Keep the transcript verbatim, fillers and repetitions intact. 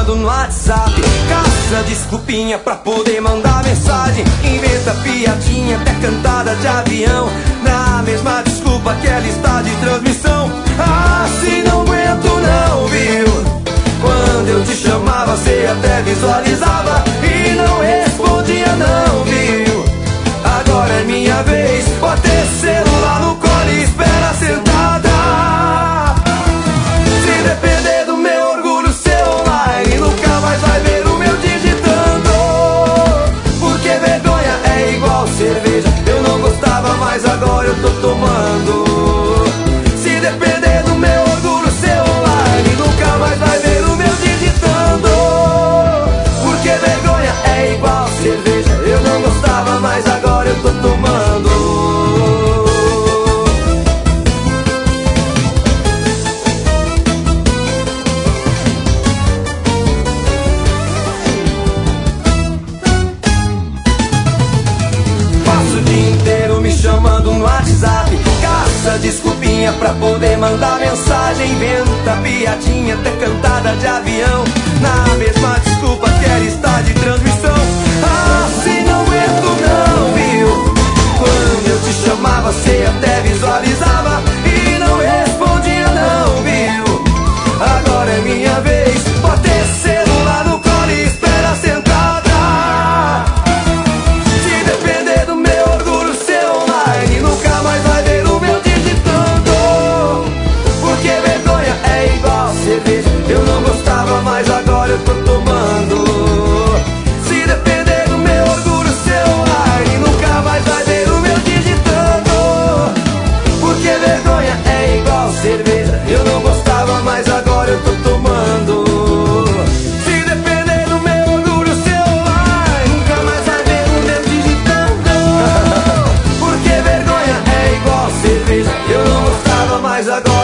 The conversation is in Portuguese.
chamando no WhatsApp, caça desculpinha pra poder mandar mensagem, inventa piadinha até cantada de avião, na mesma desculpa que ela está de transmissão. Assim não aguento não, viu? Quando eu te chamava você até visualizava e não respondia não, viu? Agora é minha vez, bota esse celular no colo e espera sentada. Se depender do meu orgulho, seu online nunca mais vai ver o meu digitando. Porque vergonha é igual cerveja, eu não gostava, mas agora eu tô tomando. Se depender do meu orgulho, seu online nunca mais vai ver o meu digitando. Porque vergonha é igual cerveja, eu não gostava, mas agora eu tô tomando. Passo o dia inteiro me chamando no WhatsApp, caça desculpinha pra poder mandar mensagem, inventa piadinha até cantada de avião, na mesma desculpa que ela está de transmissão. Assim não aguento não, viu? Quando eu te chamava você até visualizava e não respondia não, viu? Agora é minha vez, bota esse celular no colo e espera sentada. Se depender do meu orgulho, seu online nunca mais vai ver o meu digitando. Porque vergonha é igual cerveja, eu não gostava, mas agora eu tô tomando. Se depender do meu orgulho, seu online nunca mais vai ver o meu digitando. Porque vergonha é igual cerveja, eu não gostava, mas agora eu tô tomando. Se depender do meu orgulho, seu online nunca mais vai ver o meu digitando. Porque vergonha é igual cerveja, eu não gostava, mas agora